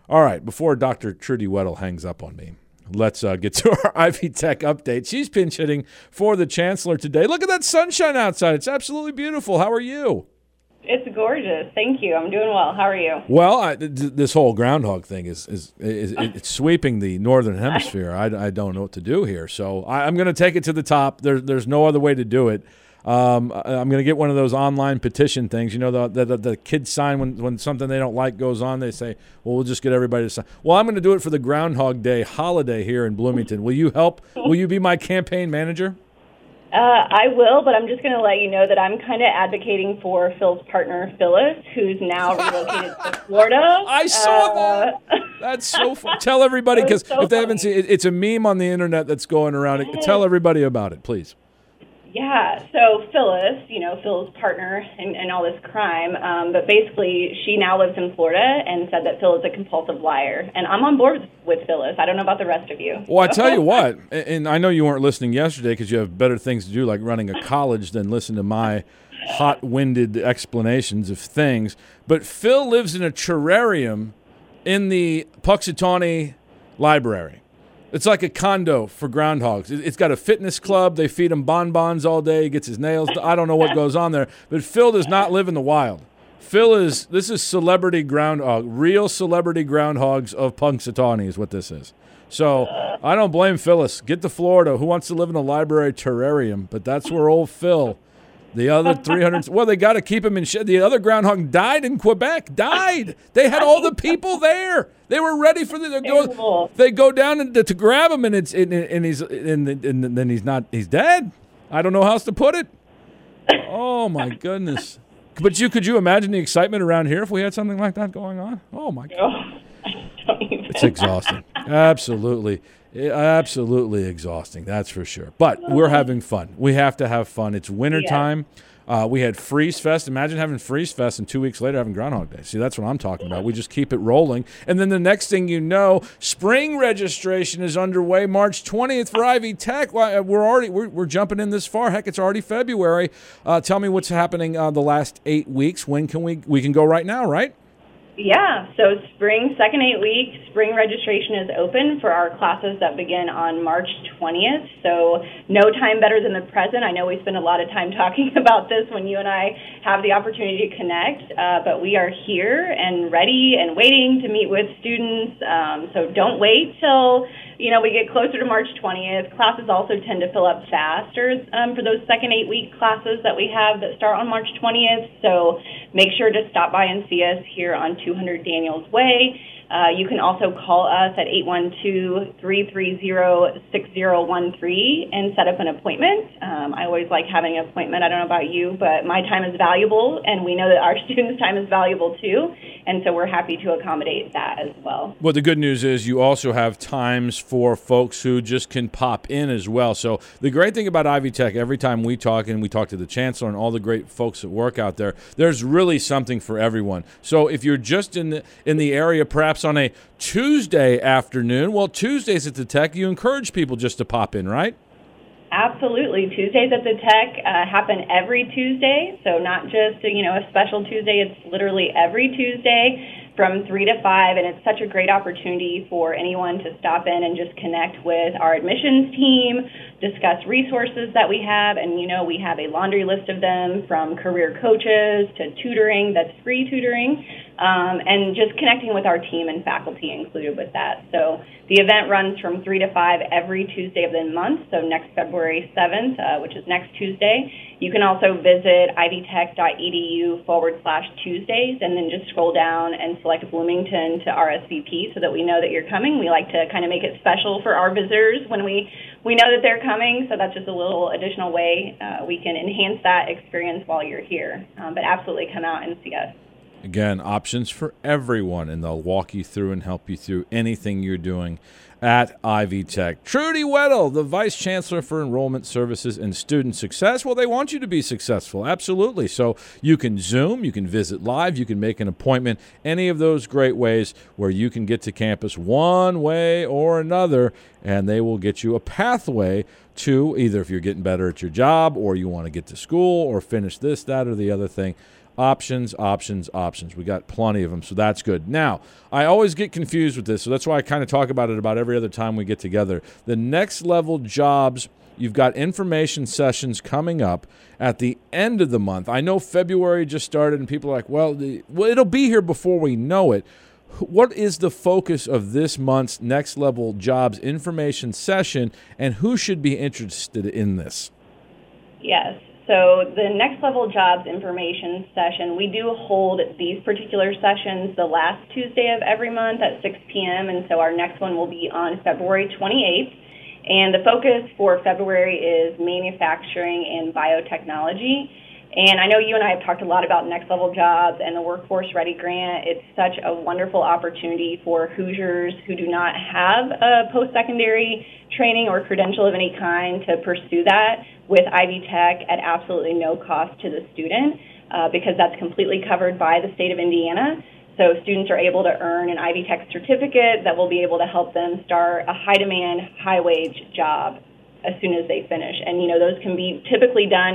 All right, before Dr. Trudy Weddle hangs up on me, let's get to our Ivy Tech update. She's pinch hitting for the Chancellor today. Look at that sunshine outside. It's absolutely beautiful. How are you? It's gorgeous. Thank you. I'm doing well. How are you? Well, this whole groundhog thing is it's sweeping the northern hemisphere. I don't know what to do here, so I'm going to take it to the top. There's no other way to do it. I'm going to get one of those online petition things. You know, the kids sign when something they don't like goes on. They say, well, we'll just get everybody to sign. Well, I'm going to do it for the Groundhog Day holiday here in Bloomington. Will you help? Will you be my campaign manager? I will, but I'm just going to let you know that I'm kind of advocating for Phil's partner, Phyllis, who's now relocated to Florida. I saw that. That's so fun. Tell everybody, because if they haven't seen it, it's a meme on the internet that's going around. Tell everybody about it, please. Yeah, so Phyllis, Phil's partner in all this crime, but basically she now lives in Florida and said that Phil is a compulsive liar. And I'm on board with Phyllis. I don't know about the rest of you. Well, I tell you what, and I know you weren't listening yesterday because you have better things to do like running a college than listen to my hot-winded explanations of things, but Phil lives in a terrarium in the Puxatawney Library. It's like a condo for groundhogs. It's got a fitness club. They feed him bonbons all day. He gets his nails done. I don't know what goes on there. But Phil does not live in the wild. This is celebrity groundhog, real celebrity groundhogs of Punxsutawney is what this is. So I don't blame Phyllis. Get to Florida. Who wants to live in a library terrarium? But that's where old Phil, the other 300, well, they got to keep him in shit. The other groundhog died in Quebec. Died. They had all the people there. They were ready for they go down to grab him, and then he's dead. I don't know how else to put it. Oh my goodness! But could you imagine the excitement around here if we had something like that going on? Oh my God! It's exhausting. Absolutely exhausting. That's for sure. But we're having fun. We have to have fun. It's wintertime. We had Freeze Fest. Imagine having Freeze Fest and 2 weeks later having Groundhog Day. See, that's what I'm talking about. We just keep it rolling. And then the next thing you know, spring registration is underway March 20th for Ivy Tech. We're jumping in this far. Heck, it's already February. Tell me what's happening the last 8 weeks. When can we can go right now, right? Yeah, so spring, second 8 weeks, spring registration is open for our classes that begin on March 20th. So no time better than the present. I know we spend a lot of time talking about this when you and I have the opportunity to connect, but we are here and ready and waiting to meet with students. So don't wait till we get closer to March 20th. Classes also tend to fill up faster for those second 8 week classes that we have that start on March 20th. So make sure to stop by and see us here on 200 Daniels Way. You can also call us at 812-330-6013 and set up an appointment. I always like having an appointment. I don't know about you, but my time is valuable, and we know that our students' time is valuable too, and so we're happy to accommodate that as well. Well, the good news is you also have times for folks who just can pop in as well. So the great thing about Ivy Tech, every time we talk, and we talk to the Chancellor and all the great folks that work out there, there's really something for everyone. So if you're just in the area, perhaps on a Tuesday afternoon, well, Tuesdays at the Tech, you encourage people just to pop in, right? Absolutely. Tuesdays at the Tech happen every Tuesday, so not just a special Tuesday. It's literally every Tuesday from 3 to 5, and it's such a great opportunity for anyone to stop in and just connect with our admissions team, discuss resources that we have, and we have a laundry list of them, from career coaches to tutoring that's free tutoring, and just connecting with our team and faculty included with that. So the event runs from 3 to 5 every Tuesday of the month, so next February 7th, which is next Tuesday. You can also visit ivytech.edu/Tuesdays and then just scroll down and select Bloomington to RSVP so that we know that you're coming. We like to kind of make it special for our visitors when we know that they're coming, so that's just a little additional way we can enhance that experience while you're here. But absolutely come out and see us. Again, options for everyone, and they'll walk you through and help you through anything you're doing at Ivy Tech. Trudy Weddle, the Vice Chancellor for Enrollment Services and Student Success. Well, they want you to be successful, absolutely. So you can Zoom, you can visit live, you can make an appointment, any of those great ways where you can get to campus one way or another, and they will get you a pathway to either if you're getting better at your job or you want to get to school or finish this, that, or the other thing. Options, options, options. We got plenty of them, so that's good. Now, I always get confused with this, so that's why I kind of talk about it about every other time we get together. The Next Level Jobs, you've got information sessions coming up at the end of the month. I know February just started, and people are like, well, it'll be here before we know it. What is the focus of this month's Next Level Jobs information session, and who should be interested in this? Yes. So the Next Level Jobs information session, we do hold these particular sessions the last Tuesday of every month at 6 p.m., and so our next one will be on February 28th. And the focus for February is manufacturing and biotechnology. And I know you and I have talked a lot about Next Level Jobs and the Workforce Ready Grant. It's such a wonderful opportunity for Hoosiers who do not have a post-secondary training or credential of any kind to pursue that with Ivy Tech at absolutely no cost to the student because that's completely covered by the state of Indiana. So students are able to earn an Ivy Tech certificate that will be able to help them start a high-demand, high-wage job as soon as they finish. And, those can be typically done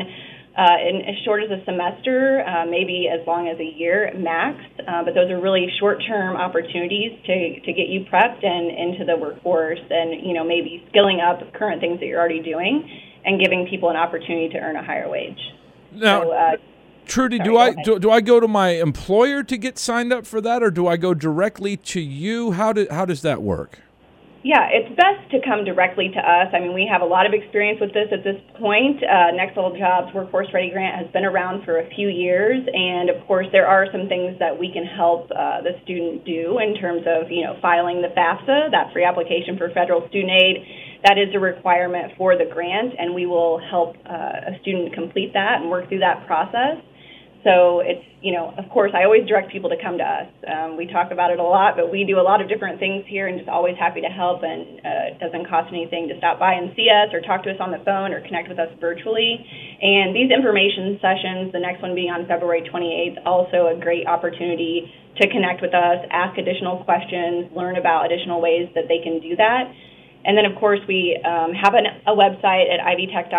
in as short as a semester, maybe as long as a year max. But those are really short-term opportunities to get you prepped and into the workforce and, maybe skilling up current things that you're already doing and giving people an opportunity to earn a higher wage. Now, Trudy, do I go to my employer to get signed up for that, or do I go directly to you? How does that work? Yeah, it's best to come directly to us. I mean, we have a lot of experience with this at this point. Next Level Jobs Workforce Ready Grant has been around for a few years, and of course there are some things that we can help the student do in terms of, filing the FAFSA, that free application for federal student aid. That is a requirement for the grant, and we will help a student complete that and work through that process. So it's, of course, I always direct people to come to us. We talk about it a lot, but we do a lot of different things here and just always happy to help. And it doesn't cost anything to stop by and see us or talk to us on the phone or connect with us virtually. And these information sessions, the next one being on February 28th, also a great opportunity to connect with us, ask additional questions, learn about additional ways that they can do that. And then, of course, we have a website at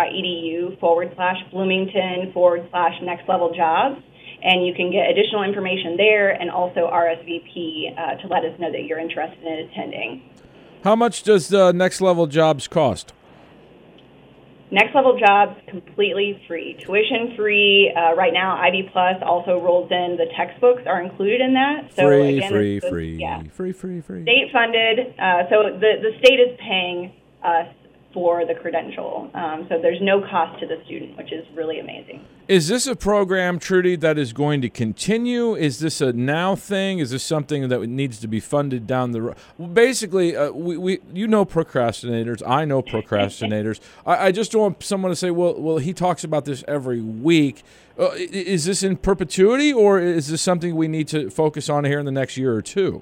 ivytech.edu/Bloomington/Next-Level-Jobs, and you can get additional information there and also RSVP to let us know that you're interested in attending. How much does Next Level Jobs cost? Next Level Jobs, completely free, tuition free. Right now, Ivy Plus also rolls in. The textbooks are included in that. So free. State funded. So the state is paying us for the credential. So there's no cost to the student, which is really amazing. Is this a program, Trudy, that is going to continue? Is this a now thing? Is this something that needs to be funded down the road? Basically, we procrastinators. I know procrastinators. I just don't want someone to say, well, he talks about this every week. Is this in perpetuity, or is this something we need to focus on here in the next year or two?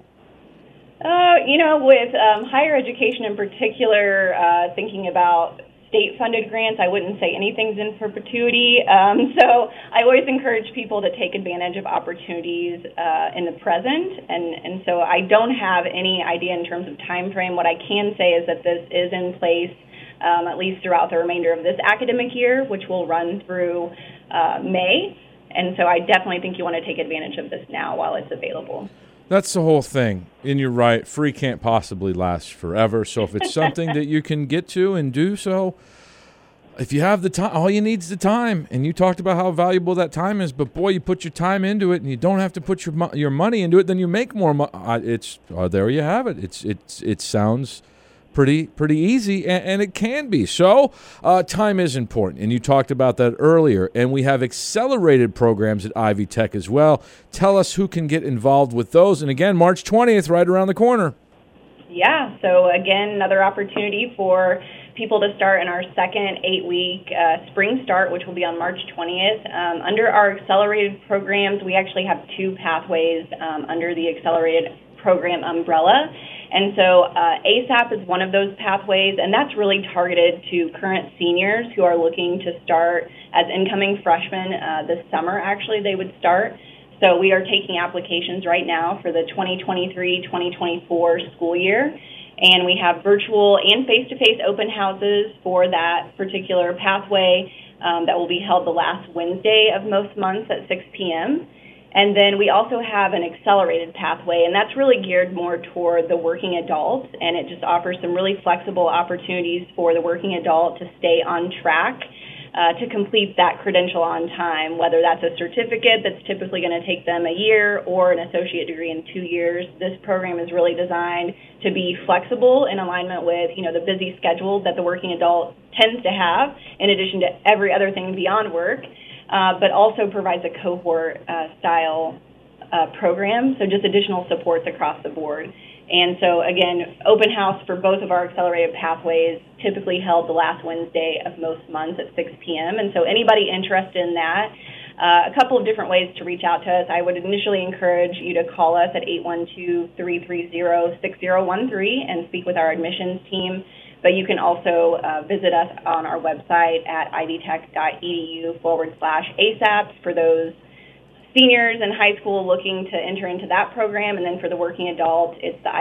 With higher education in particular, thinking about state-funded grants, I wouldn't say anything's in perpetuity. So I always encourage people to take advantage of opportunities in the present. And so I don't have any idea in terms of time frame. What I can say is that this is in place at least throughout the remainder of this academic year, which will run through May. And so I definitely think you want to take advantage of this now while it's available. That's the whole thing. And you're right, free can't possibly last forever. So if it's something that you can get to and do so, if you have the time, all you need is the time. And you talked about how valuable that time is. But, boy, you put your time into it and you don't have to put your money into it, then you make more money. There you have it. It sounds pretty easy, and it can be. So time is important, and you talked about that earlier. And we have accelerated programs at Ivy Tech as well. Tell us who can get involved with those. And again, March 20th, right around the corner. Yeah, so again, another opportunity for people to start in our second 8-week spring start, which will be on March 20th. Under our accelerated programs, we actually have 2 pathways under the accelerated program umbrella. And so ASAP is one of those pathways, and that's really targeted to current seniors who are looking to start as incoming freshmen this summer. Actually, they would start. So we are taking applications right now for the 2023-2024 school year, and we have virtual and face-to-face open houses for that particular pathway. that will be held the last Wednesday of most months at 6 p.m. And then we also have an accelerated pathway, and that's really geared more toward the working adult, and it just offers some really flexible opportunities for the working adult to stay on track to complete that credential on time, whether that's a certificate that's typically going to take them a year or an associate degree in 2 years. This program is really designed to be flexible in alignment with, the busy schedule that the working adult tends to have, in addition to every other thing beyond work, but also provides a cohort-style program, so just additional supports across the board. And so, again, open house for both of our accelerated pathways, typically held the last Wednesday of most months at 6 p.m. And so anybody interested in that, a couple of different ways to reach out to us. I would initially encourage you to call us at 812-330-6013 and speak with our admissions team. But you can also visit us on our website at ivytech.edu/ASAP for those seniors in high school looking to enter into that program. And then for the working adult, it's the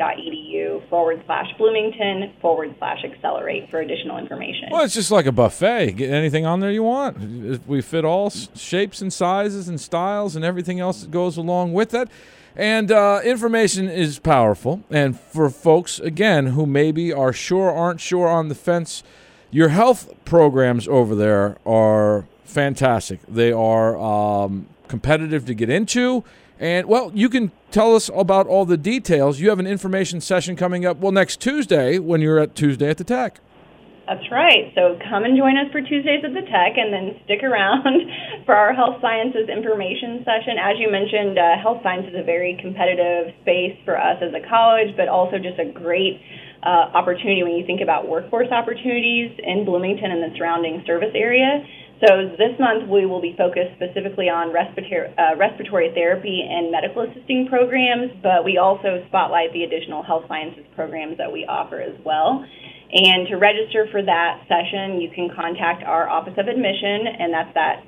ivytech.edu/Bloomington/accelerate for additional information. Well, it's just like a buffet. Get anything on there you want. We fit all shapes and sizes and styles and everything else that goes along with that. And information is powerful. And for folks, again, who maybe aren't sure on the fence, your health programs over there are fantastic. They are competitive to get into. And, well, you can tell us about all the details. You have an information session coming up, next Tuesday when you're at Tuesday at the Tech. That's right. So come and join us for Tuesdays at the Tech, and then stick around for our health sciences information session. As you mentioned, health science is a very competitive space for us as a college, but also just a great opportunity when you think about workforce opportunities in Bloomington and the surrounding service area. So this month we will be focused specifically on respiratory therapy and medical assisting programs, but we also spotlight the additional health sciences programs that we offer as well. And to register for that session, you can contact our Office of Admission, and that's that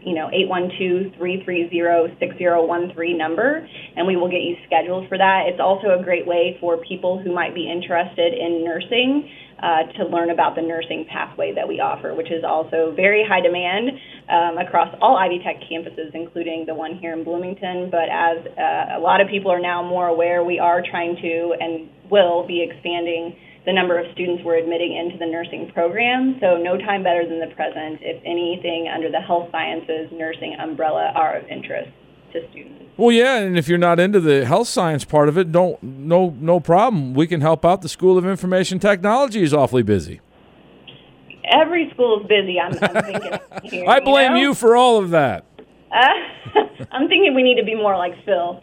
812-330-6013 number, and we will get you scheduled for that. It's also a great way for people who might be interested in nursing to learn about the nursing pathway that we offer, which is also very high demand across all Ivy Tech campuses, including the one here in Bloomington. But as a lot of people are now more aware, we are trying to and will be expanding the number of students we're admitting into the nursing program. So no time better than the present if anything under the health sciences nursing umbrella are of interest to students. Well, yeah, and if you're not into the health science part of it, no problem. We can help out. The School of Information Technology is awfully busy. Every school is busy, I'm thinking. Here, I blame you for all of that. I'm thinking we need to be more like Phil.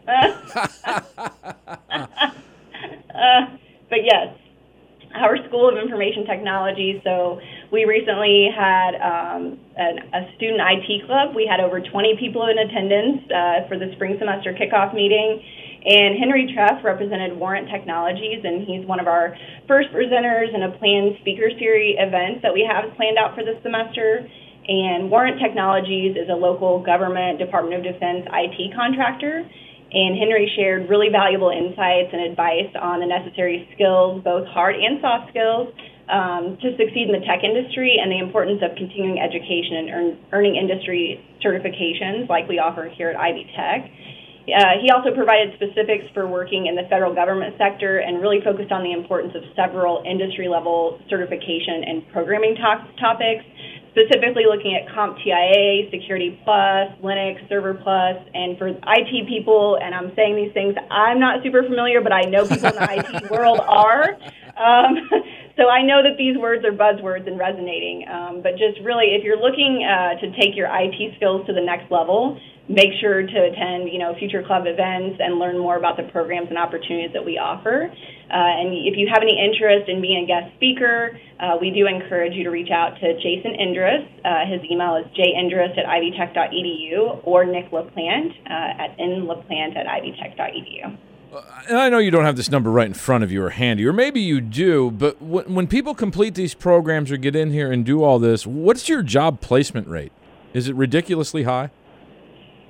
But yes, our School of Information Technology. So we recently had a student IT club. We had over 20 people in attendance for the spring semester kickoff meeting. And Henry Treff represented Warrant Technologies, and he's one of our first presenters in a planned speaker series event that we have planned out for this semester. And Warrant Technologies is a local government Department of Defense IT contractor. And Henry shared really valuable insights and advice on the necessary skills, both hard and soft skills, to succeed in the tech industry, and the importance of continuing education and earning industry certifications like we offer here at Ivy Tech. He also provided specifics for working in the federal government sector and really focused on the importance of several industry-level certification and programming topics, specifically looking at CompTIA, Security Plus, Linux, Server Plus, and for IT people, and I'm saying these things, I'm not super familiar, but I know people in the IT world are. So I know that these words are buzzwords and resonating, but just really, if you're looking to take your IT skills to the next level, make sure to attend, future club events and learn more about the programs and opportunities that we offer. And if you have any interest in being a guest speaker, we do encourage you to reach out to Jason Indris. His email is jindris@ivytech.edu or Nick LaPlante at nlaplante@ivytech.edu. And I know you don't have this number right in front of you or handy, or maybe you do, but when people complete these programs or get in here and do all this, what's your job placement rate? Is it ridiculously high?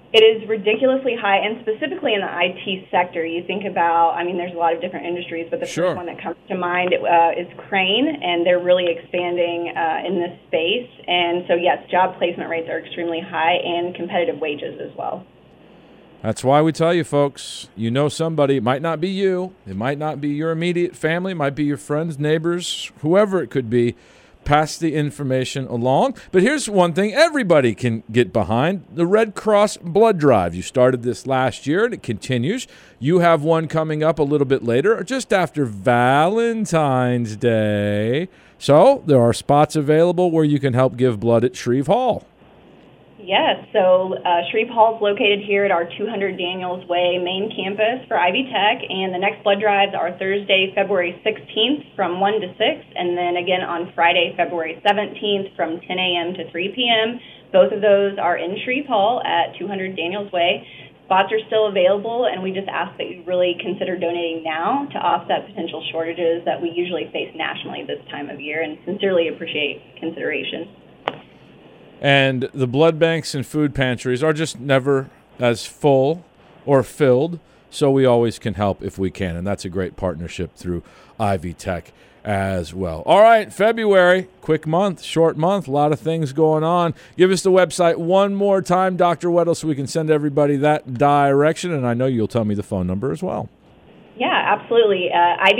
It is ridiculously high, and specifically in the IT sector. You think about, there's a lot of different industries, but the Sure. first one that comes to mind is Crane, and they're really expanding in this space. And so, yes, job placement rates are extremely high and competitive wages as well. That's why we tell you, folks, you know somebody. It might not be you. It might not be your immediate family. It might be your friends, neighbors, whoever it could be. Pass the information along. But here's one thing everybody can get behind, the Red Cross Blood Drive. You started this last year, and it continues. You have one coming up a little bit later, just after Valentine's Day. So there are spots available where you can help give blood at Shreve Hall. Yes, so Shreve Hall is located here at our 200 Daniels Way main campus for Ivy Tech, and the next blood drives are Thursday, February 16th from 1 to 6, and then again on Friday, February 17th from 10 a.m. to 3 p.m. Both of those are in Shreve Hall at 200 Daniels Way. Spots are still available, and we just ask that you really consider donating now to offset potential shortages that we usually face nationally this time of year, and sincerely appreciate consideration. And the blood banks and food pantries are just never as full or filled, so we always can help if we can. And that's a great partnership through Ivy Tech as well. All right, February, quick month, short month, a lot of things going on. Give us the website one more time, Dr. Weddle, so we can send everybody that direction. And I know you'll tell me the phone number as well. Yeah, absolutely.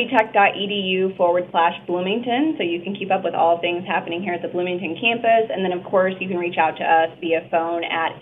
ivytech.edu/Bloomington, so you can keep up with all things happening here at the Bloomington campus. And then, of course, you can reach out to us via phone at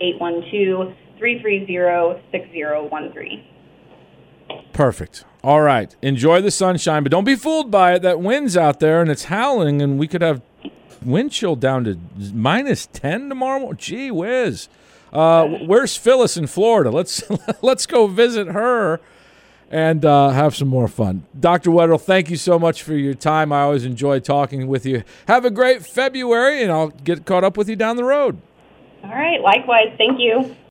812-330-6013. Perfect. All right. Enjoy the sunshine, but don't be fooled by it. That wind's out there, and it's howling, and we could have wind chill down to -10 tomorrow. Gee whiz. Where's Phyllis in Florida? Let's go visit her and have some more fun. Dr. Weddle, thank you so much for your time. I always enjoy talking with you. Have a great February, and I'll get caught up with you down the road. All right. Likewise. Thank you.